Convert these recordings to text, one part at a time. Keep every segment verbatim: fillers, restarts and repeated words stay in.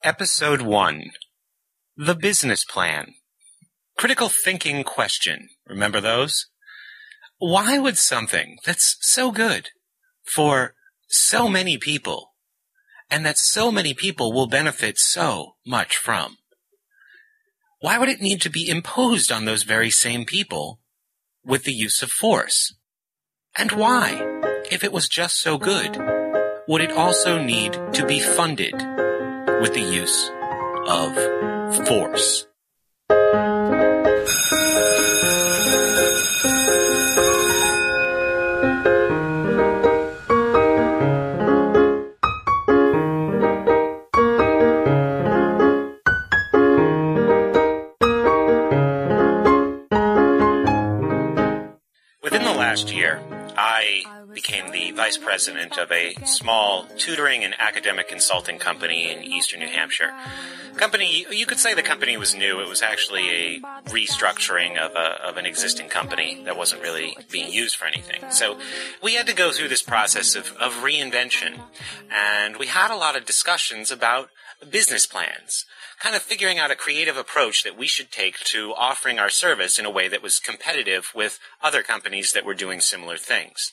Episode one. The Business Plan. Critical thinking question. Remember those? Why would something that's so good for so many people, and that so many people will benefit so much from, why would it need to be imposed on those very same people with the use of force? And why, if it was just so good, would it also need to be funded with the use of force? Within the last year, I became the vice president of a small tutoring and academic consulting company in eastern New Hampshire. Company, you could say the company was new. It was actually a restructuring of a, of an existing company that wasn't really being used for anything. So we had to go through this process of, of reinvention, and we had a lot of discussions about business plans, kind of figuring out a creative approach that we should take to offering our service in a way that was competitive with other companies that were doing similar things.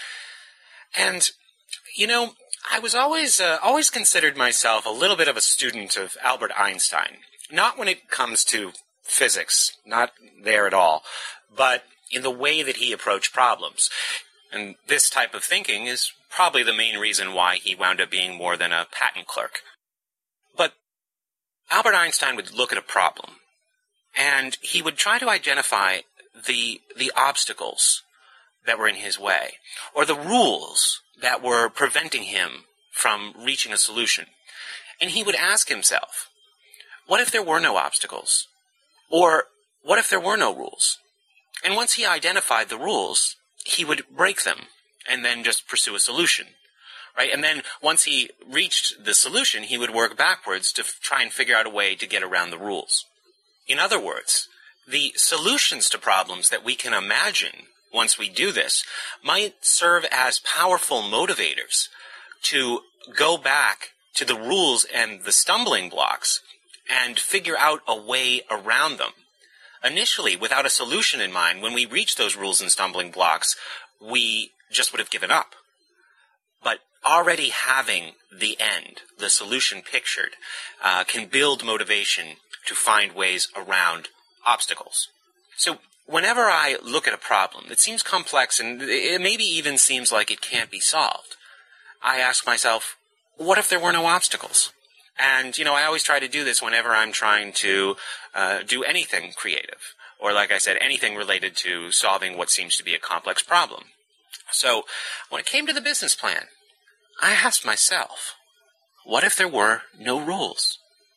And, you know, I was always uh, always considered myself a little bit of a student of Albert Einstein. Not when it comes to physics, not there at all, but in the way that he approached problems. And this type of thinking is probably the main reason why he wound up being more than a patent clerk. But Albert Einstein would look at a problem, and he would try to identify the the obstacles that were in his way, or the rules that were preventing him from reaching a solution. And he would ask himself, what if there were no obstacles? Or what if there were no rules? And once he identified the rules, he would break them and then just pursue a solution. Right? And then once he reached the solution, he would work backwards to f- try and figure out a way to get around the rules. In other words, the solutions to problems that we can imagine once we do this might serve as powerful motivators to go back to the rules and the stumbling blocks and figure out a way around them. Initially, without a solution in mind, when we reach those rules and stumbling blocks, we just would have given up. But already having the end, the solution pictured, uh, can build motivation to find ways around obstacles. So whenever I look at a problem that seems complex and it maybe even seems like it can't be solved, I ask myself, what if there were no obstacles? And, you know, I always try to do this whenever I'm trying to uh, do anything creative, or like I said, anything related to solving what seems to be a complex problem. So when it came to the business plan, I asked myself, what if there were no rules?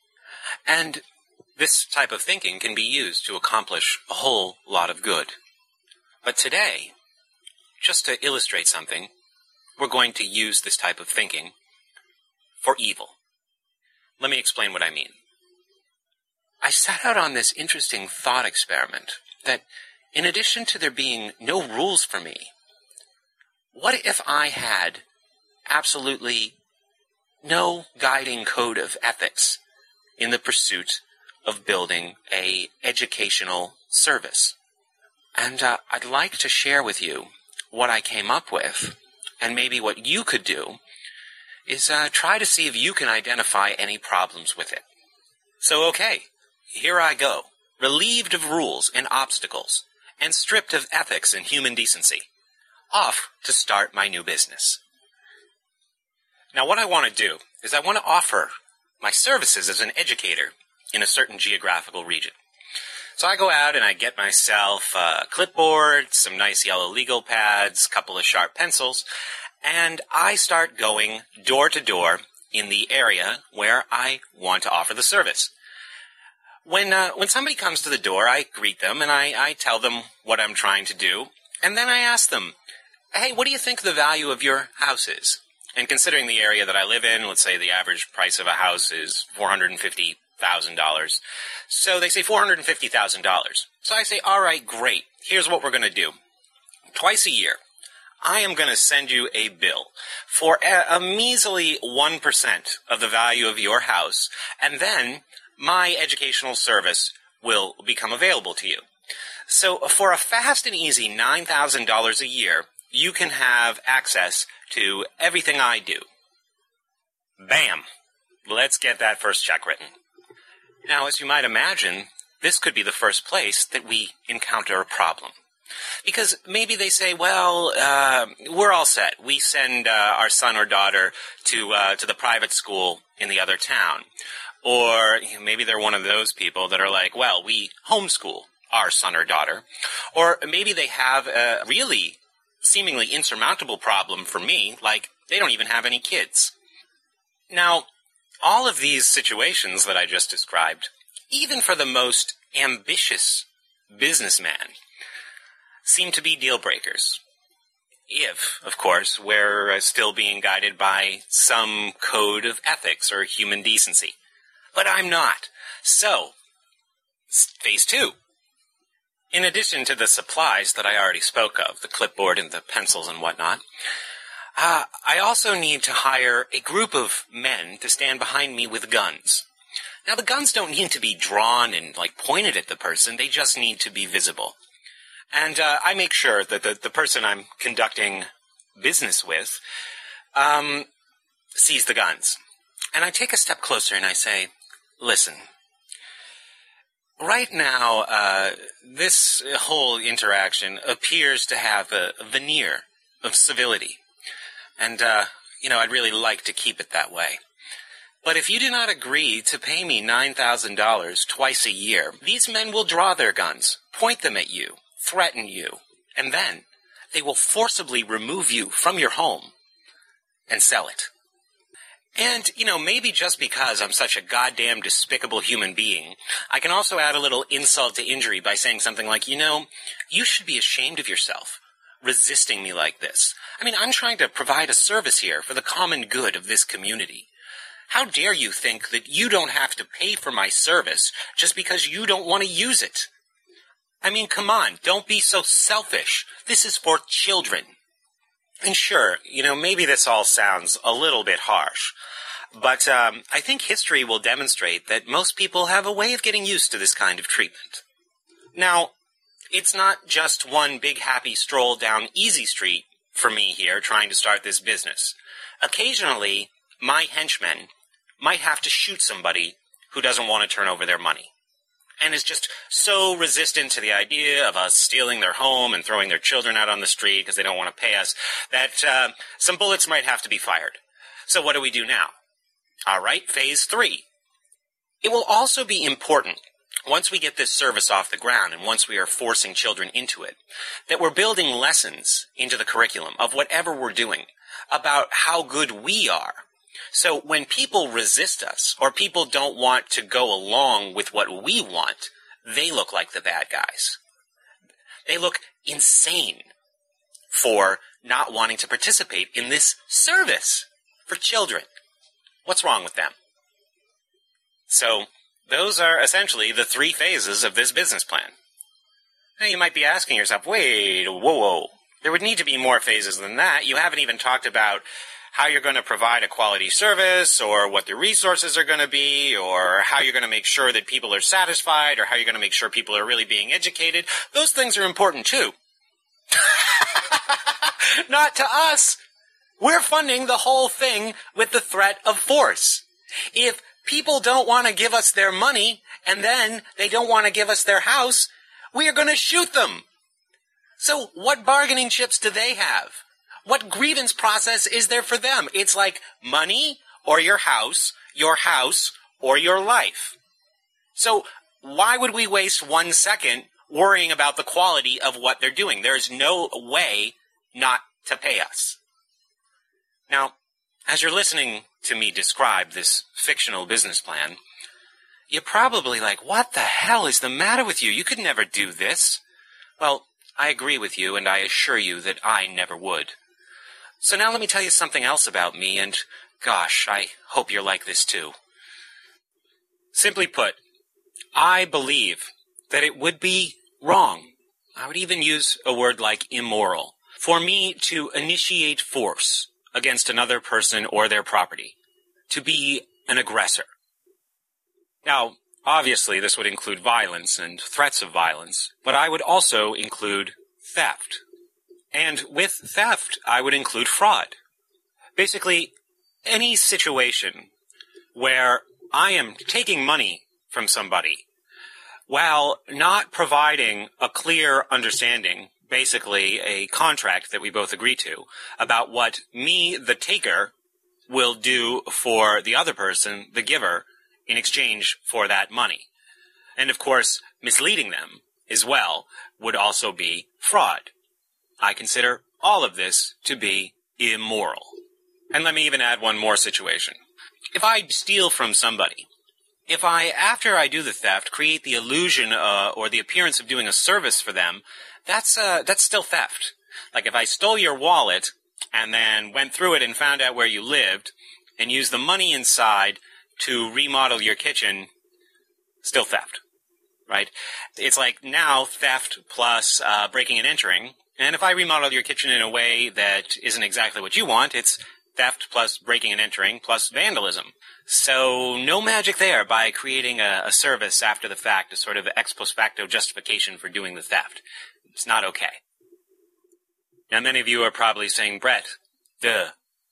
And this type of thinking can be used to accomplish a whole lot of good. But today, just to illustrate something, we're going to use this type of thinking for evil. Let me explain what I mean. I set out on this interesting thought experiment that in addition to there being no rules for me, what if I had absolutely no guiding code of ethics in the pursuit of building a educational service? And uh, I'd like to share with you what I came up with, and maybe what you could do is uh, try to see if you can identify any problems with it. So okay, here I go, relieved of rules and obstacles, and stripped of ethics and human decency, off to start my new business. Now what I want to do is I want to offer my services as an educator in a certain geographical region. So I go out and I get myself a clipboard, some nice yellow legal pads, a couple of sharp pencils, and I start going door to door in the area where I want to offer the service. When uh, when somebody comes to the door, I greet them and I, I tell them what I'm trying to do, and then I ask them, hey, what do you think the value of your house is? And considering the area that I live in, let's say the average price of a house is four hundred fifty thousand dollars. So they say four hundred fifty thousand dollars. So I say, all right, great. Here's what we're going to do. Twice a year, I am going to send you a bill for a, a measly one percent of the value of your house, and then my educational service will become available to you. So for a fast and easy nine thousand dollars a year, you can have access to everything I do. Bam! Let's get that first check written. Now, as you might imagine, this could be the first place that we encounter a problem. Because maybe they say, well, uh, we're all set. We send uh, our son or daughter to uh, to the private school in the other town. Or you know, maybe they're one of those people that are like, well, we homeschool our son or daughter. Or maybe they have a really seemingly insurmountable problem for me, like they don't even have any kids. Now, all of these situations that I just described, even for the most ambitious businessman, seem to be deal breakers. If, of course, we're uh, still being guided by some code of ethics or human decency. But I'm not. So, phase two. In addition to the supplies that I already spoke of, the clipboard and the pencils and whatnot, uh, I also need to hire a group of men to stand behind me with guns. Now, the guns don't need to be drawn and, like, pointed at the person. They just need to be visible. And uh, I make sure that the, the person I'm conducting business with um, sees the guns. And I take a step closer and I say, listen, right now, uh, this whole interaction appears to have a, a veneer of civility. And, uh, you know, I'd really like to keep it that way. But if you do not agree to pay me nine thousand dollars twice a year, these men will draw their guns, point them at you, threaten you, and then they will forcibly remove you from your home and sell it. And, you know, maybe just because I'm such a goddamn despicable human being, I can also add a little insult to injury by saying something like, you know, you should be ashamed of yourself, resisting me like this. I mean, I'm trying to provide a service here for the common good of this community. How dare you think that you don't have to pay for my service just because you don't want to use it? I mean, come on, don't be so selfish. This is for children. And sure, you know, maybe this all sounds a little bit harsh, but um, I think history will demonstrate that most people have a way of getting used to this kind of treatment. Now, it's not just one big happy stroll down Easy Street for me here trying to start this business. Occasionally, my henchmen might have to shoot somebody who doesn't want to turn over their money, and is just so resistant to the idea of us stealing their home and throwing their children out on the street because they don't want to pay us, that uh, some bullets might have to be fired. So what do we do now? All right, phase three. It will also be important, once we get this service off the ground and once we are forcing children into it, that we're building lessons into the curriculum of whatever we're doing about how good we are. So when people resist us, or people don't want to go along with what we want, they look like the bad guys. They look insane for not wanting to participate in this service for children. What's wrong with them? So those are essentially the three phases of this business plan. Now you might be asking yourself, wait, whoa, whoa. There would need to be more phases than that. You haven't even talked about how you're going to provide a quality service, or what the resources are going to be, or how you're going to make sure that people are satisfied, or how you're going to make sure people are really being educated. Those things are important too. Not to us. We're funding the whole thing with the threat of force. If people don't want to give us their money, and then they don't want to give us their house, we are going to shoot them. So what bargaining chips do they have? What grievance process is there for them? It's like money or your house, your house or your life. So why would we waste one second worrying about the quality of what they're doing? There's no way not to pay us. Now, as you're listening to me describe this fictional business plan, you're probably like, what the hell is the matter with you? You could never do this. Well, I agree with you, and I assure you that I never would. So now let me tell you something else about me, and gosh, I hope you're like this too. Simply put, I believe that it would be wrong, I would even use a word like immoral, for me to initiate force against another person or their property, to be an aggressor. Now, obviously, this would include violence and threats of violence, but I would also include theft. And with theft, I would include fraud. Basically, any situation where I am taking money from somebody while not providing a clear understanding, basically a contract that we both agree to, about what me, the taker, will do for the other person, the giver, in exchange for that money. And of course, misleading them as well would also be fraud. I consider all of this to be immoral. And let me even add one more situation. If I steal from somebody, if I, after I do the theft, create the illusion uh, or the appearance of doing a service for them, that's uh, that's still theft. Like if I stole your wallet and then went through it and found out where you lived and used the money inside to remodel your kitchen, still theft, right? It's like now theft plus uh, breaking and entering. And if I remodel your kitchen in a way that isn't exactly what you want, it's theft plus breaking and entering plus vandalism. So no magic there by creating a, a service after the fact, a sort of ex post facto justification for doing the theft. It's not okay. Now many of you are probably saying, Brett, duh.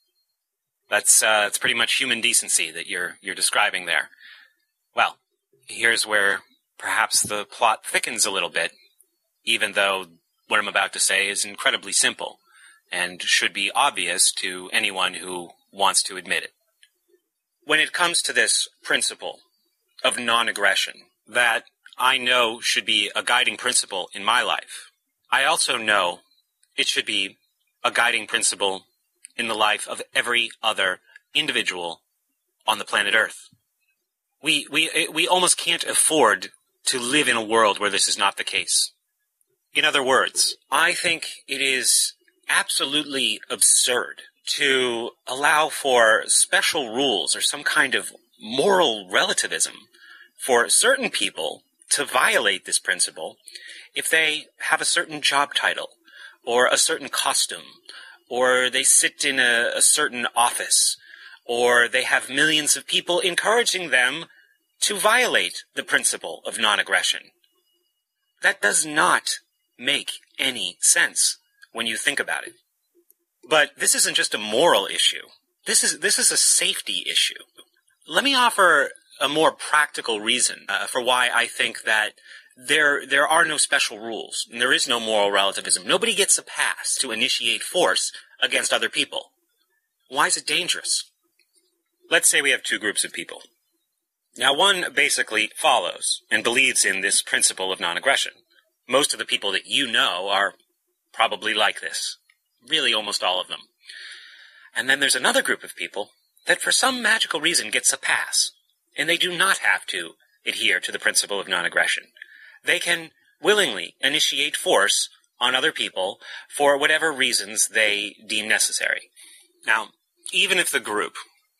That's, uh, that's pretty much human decency that you're, you're describing there. Well, here's where perhaps the plot thickens a little bit, even though what I'm about to say is incredibly simple and should be obvious to anyone who wants to admit it. When it comes to this principle of non-aggression that I know should be a guiding principle in my life, I also know it should be a guiding principle in the life of every other individual on the planet Earth. We, we, we almost can't afford to live in a world where this is not the case. In other words, I think it is absolutely absurd to allow for special rules or some kind of moral relativism for certain people to violate this principle if they have a certain job title or a certain costume, or they sit in a, a certain office, or they have millions of people encouraging them to violate the principle of non-aggression. That does not make any sense when you think about it. But this isn't just a moral issue. This is this is a safety issue. Let me offer a more practical reason uh, for why I think that there there are no special rules, and there is no moral relativism. Nobody gets a pass to initiate force against other people. Why is it dangerous? Let's say we have two groups of people. Now, one basically follows and believes in this principle of non-aggression. Most of the people that you know are probably like this. Really, almost all of them. And then there's another group of people that for some magical reason gets a pass, and they do not have to adhere to the principle of non-aggression. They can willingly initiate force on other people for whatever reasons they deem necessary. Now, even if the group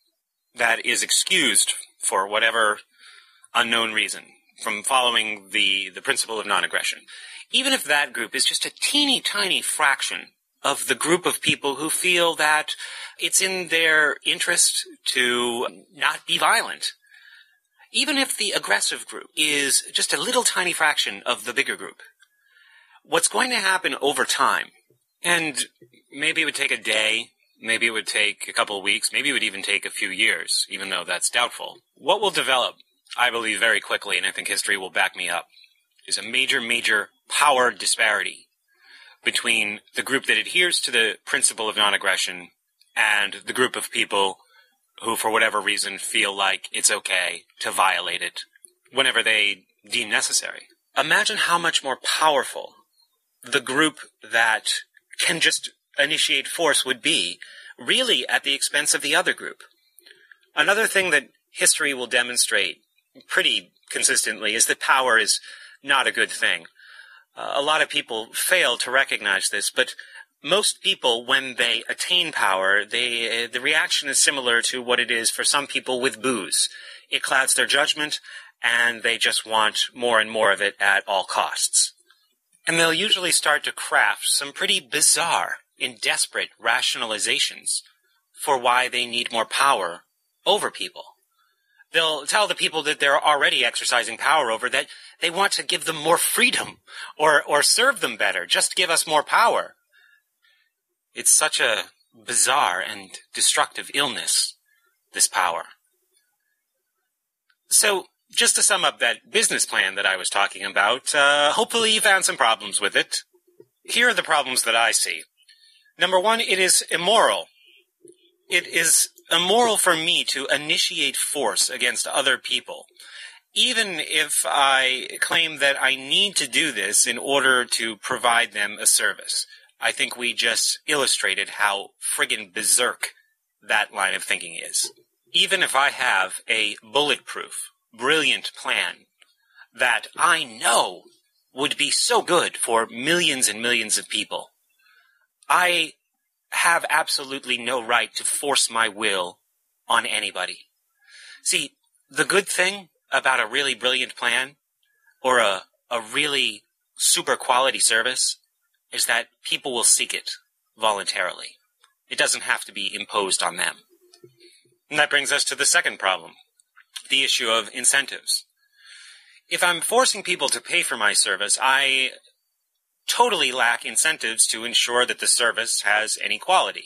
that is excused for whatever unknown reason from following the, the principle of non-aggression, even if that group is just a teeny tiny fraction of the group of people who feel that it's in their interest to not be violent, even if the aggressive group is just a little tiny fraction of the bigger group, what's going to happen over time, and maybe it would take a day, maybe it would take a couple of weeks, maybe it would even take a few years, even though that's doubtful. What will develop, I believe very quickly, and I think history will back me up, is a major, major power disparity between the group that adheres to the principle of non-aggression and the group of people who, for whatever reason, feel like it's okay to violate it whenever they deem necessary. Imagine how much more powerful the group that can just initiate force would be, really at the expense of the other group. Another thing that history will demonstrate pretty consistently is that power is not a good thing. Uh, a lot of people fail to recognize this, but most people, when they attain power, they, uh, the reaction is similar to what it is for some people with booze. It clouds their judgment, and they just want more and more of it at all costs. And they'll usually start to craft some pretty bizarre in desperate rationalizations for why they need more power over people. They'll tell the people that they're already exercising power over that they want to give them more freedom or, or serve them better. Just give us more power. It's such a bizarre and destructive illness, this power. So, just to sum up that business plan that I was talking about, uh, hopefully you found some problems with it. Here are the problems that I see. Number one, it is immoral. It is immoral for me to initiate force against other people, even if I claim that I need to do this in order to provide them a service. I think we just illustrated how friggin' berserk that line of thinking is. Even if I have a bulletproof, brilliant plan that I know would be so good for millions and millions of people, I have absolutely no right to force my will on anybody. See, the good thing about a really brilliant plan or a, a really super quality service is that people will seek it voluntarily. It doesn't have to be imposed on them. And that brings us to the second problem, the issue of incentives. If I'm forcing people to pay for my service, I totally lack incentives to ensure that the service has any quality.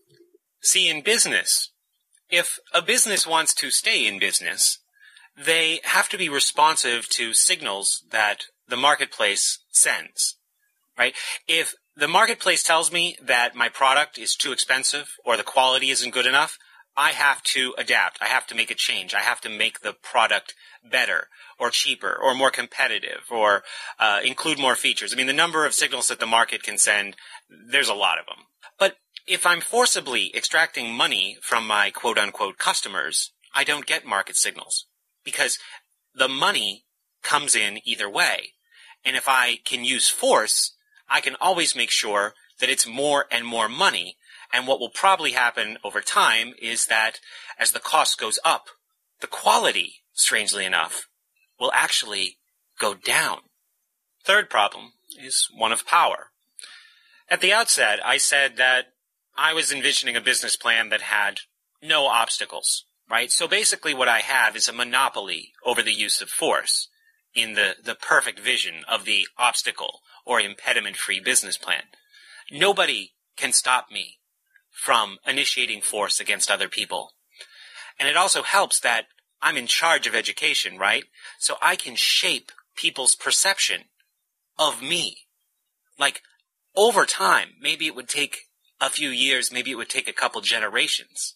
See, in business, if a business wants to stay in business, they have to be responsive to signals that the marketplace sends, right? If the marketplace tells me that my product is too expensive or the quality isn't good enough, I have to adapt. I have to make a change. I have to make the product better or cheaper or more competitive or uh, include more features. I mean, the number of signals that the market can send, there's a lot of them. But if I'm forcibly extracting money from my quote-unquote customers, I don't get market signals because the money comes in either way. And if I can use force, I can always make sure that it's more and more money. And what will probably happen over time is that as the cost goes up, the quality, strangely enough, will actually go down. Third problem is one of power. At the outset, I said that I was envisioning a business plan that had no obstacles, right? So basically what I have is a monopoly over the use of force in the, the perfect vision of the obstacle or impediment-free business plan. Nobody can stop me from initiating force against other people. And it also helps that I'm in charge of education, right? So I can shape people's perception of me. Like, over time, maybe it would take a few years, maybe it would take a couple generations.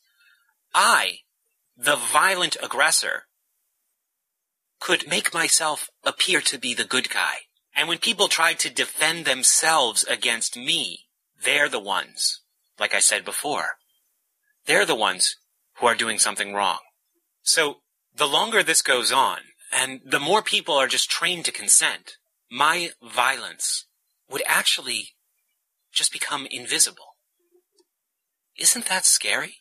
I, the violent aggressor, could make myself appear to be the good guy. And when people try to defend themselves against me, they're the ones, like I said before, they're the ones who are doing something wrong. So the longer this goes on, and the more people are just trained to consent, my violence would actually just become invisible. Isn't that scary?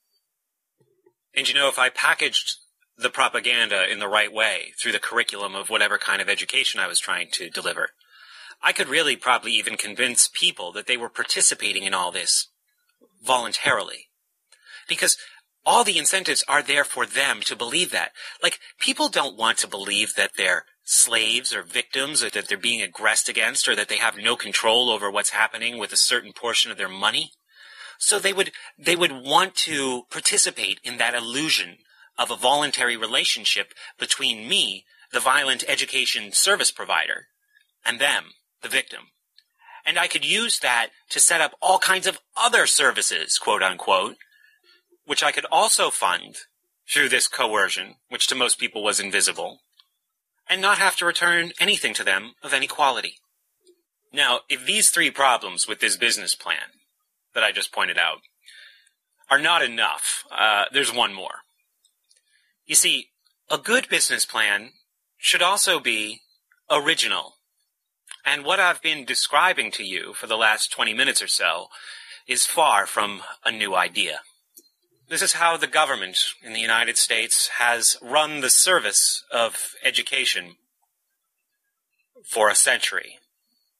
And you know, if I packaged the propaganda in the right way through the curriculum of whatever kind of education I was trying to deliver, I could really probably even convince people that they were participating in all this voluntarily. Because all the incentives are there for them to believe that. Like, people don't want to believe that they're slaves or victims or that they're being aggressed against or that they have no control over what's happening with a certain portion of their money. So they would, they would want to participate in that illusion of a voluntary relationship between me, the violent education service provider, and them, the victim. And I could use that to set up all kinds of other services, quote unquote, which I could also fund through this coercion, which to most people was invisible, and not have to return anything to them of any quality. Now, if these three problems with this business plan that I just pointed out are not enough, uh, there's one more. You see, a good business plan should also be original. And what I've been describing to you for the last twenty minutes or so is far from a new idea. This is how the government in the United States has run the service of education for a century.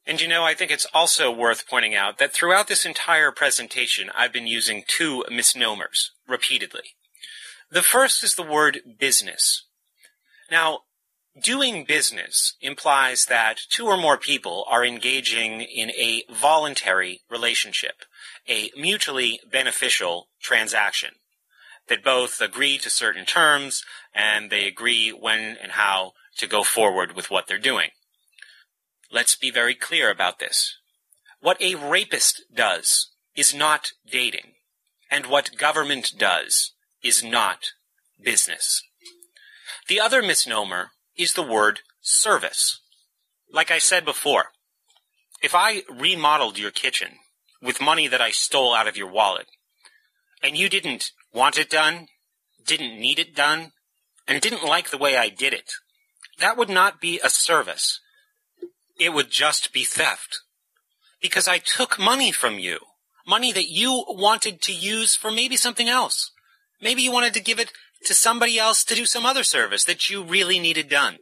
And you know, I think it's also worth pointing out that throughout this entire presentation, I've been using two misnomers repeatedly. The first is the word business. Now, doing business implies that two or more people are engaging in a voluntary relationship, a mutually beneficial transaction, that both agree to certain terms and they agree when and how to go forward with what they're doing. Let's be very clear about this. What a rapist does is not dating, and what government does is not business. The other misnomer is the word service. Like I said before, if I remodeled your kitchen with money that I stole out of your wallet, and you didn't want it done, didn't need it done, and didn't like the way I did it, that would not be a service. It would just be theft. Because I took money from you, money that you wanted to use for maybe something else. Maybe you wanted to give it to somebody else to do some other service that you really needed done.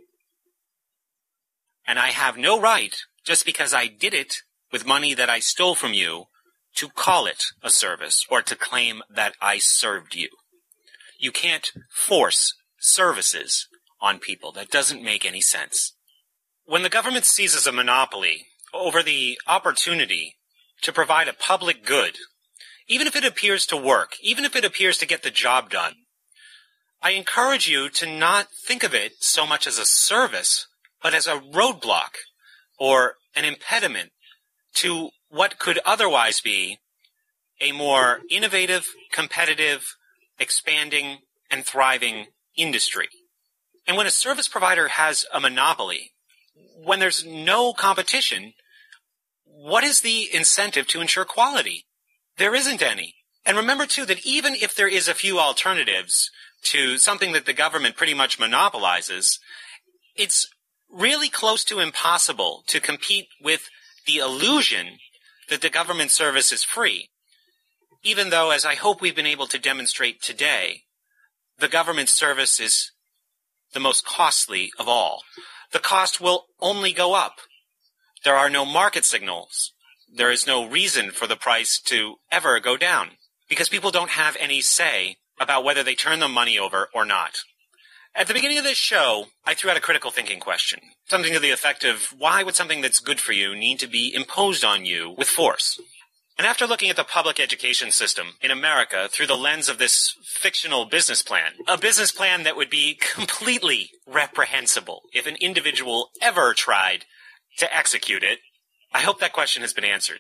And I have no right, just because I did it with money that I stole from you, to call it a service or to claim that I served you. You can't force services on people. That doesn't make any sense. When the government seizes a monopoly over the opportunity to provide a public good, even if it appears to work, even if it appears to get the job done, I encourage you to not think of it so much as a service, but as a roadblock or an impediment to what could otherwise be a more innovative, competitive, expanding, and thriving industry. And when a service provider has a monopoly, when there's no competition, what is the incentive to ensure quality? There isn't any. And remember, too, that even if there is a few alternatives to something that the government pretty much monopolizes, it's really close to impossible to compete with the illusion that the government service is free, even though, as I hope we've been able to demonstrate today, the government service is the most costly of all. The cost will only go up. There are no market signals. There is no reason for the price to ever go down, because people don't have any say about whether they turn the money over or not. At the beginning of this show, I threw out a critical thinking question, something to the effect of, why would something that's good for you need to be imposed on you with force? And after looking at the public education system in America through the lens of this fictional business plan, a business plan that would be completely reprehensible if an individual ever tried to execute it, I hope that question has been answered.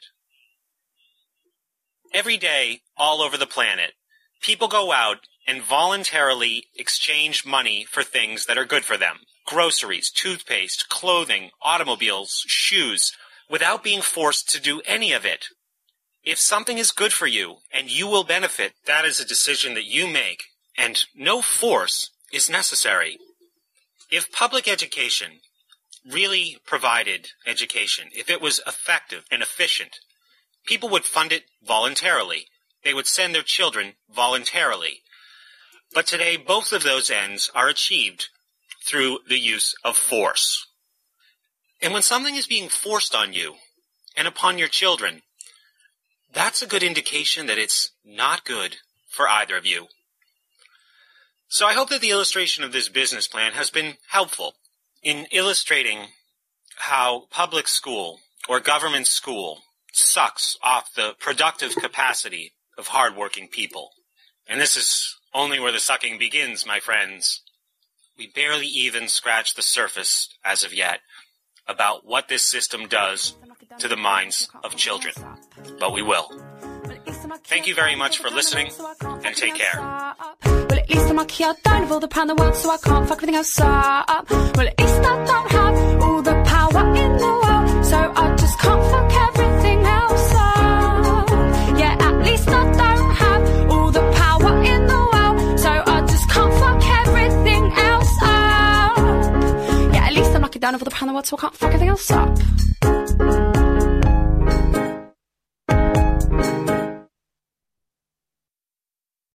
Every day, all over the planet, people go out and voluntarily exchange money for things that are good for them. Groceries, toothpaste, clothing, automobiles, shoes, without being forced to do any of it. If something is good for you and you will benefit, that is a decision that you make, and no force is necessary. If public education really provided education, if it was effective and efficient, people would fund it voluntarily. They would send their children voluntarily. But today, both of those ends are achieved through the use of force. And when something is being forced on you and upon your children, that's a good indication that it's not good for either of you. So I hope that the illustration of this business plan has been helpful in illustrating how public school or government school sucks off the productive capacity of hardworking people. And this is only where the sucking begins, my friends. We barely even scratch the surface as of yet about what this system does to the minds of children. But we will. Thank you very much for listening, and take care. Well, at least I'm lucky I don't have all the power in the world, so I can't fuck everything else up. Well, at least I don't have all the power in the world, so I just can't fuck everything else up. Yeah, at least I don't have all the power in the world, so I just can't fuck everything else up. Yeah, at least I'm lucky I don't have all the power in the world, so I can't fuck everything else up.